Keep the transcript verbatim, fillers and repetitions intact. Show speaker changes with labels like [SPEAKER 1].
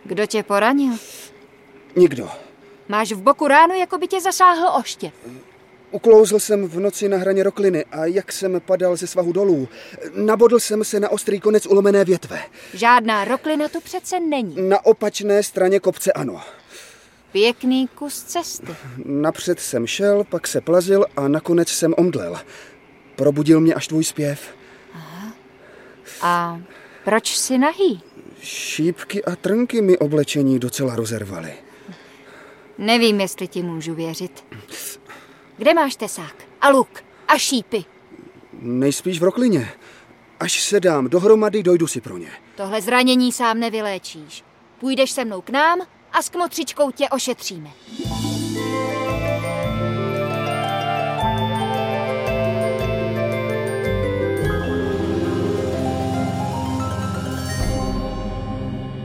[SPEAKER 1] Kdo tě poranil?
[SPEAKER 2] Nikdo.
[SPEAKER 1] Máš v boku ránu, jako by tě zasáhl oštěp.
[SPEAKER 2] Uklouzl jsem v noci na hraně rokliny a jak jsem padal ze svahu dolů, nabodl jsem se na ostrý konec ulomené větve.
[SPEAKER 1] Žádná roklina tu přece není.
[SPEAKER 2] Na opačné straně kopce ano.
[SPEAKER 1] Pěkný kus cesty.
[SPEAKER 2] Napřed jsem šel, pak se plazil a nakonec jsem omdlel. Probudil mě až tvůj zpěv.
[SPEAKER 1] Aha. A proč jsi nahý?
[SPEAKER 2] Šípky a trnky mi oblečení docela rozervaly.
[SPEAKER 1] Nevím, jestli ti můžu věřit. Kde máš tesák a luk a šípy?
[SPEAKER 2] Nejspíš v roklině. Až se dám dohromady, dojdu si pro ně.
[SPEAKER 1] Tohle zranění sám nevyléčíš. Půjdeš se mnou k nám a s kmotřičkou tě ošetříme.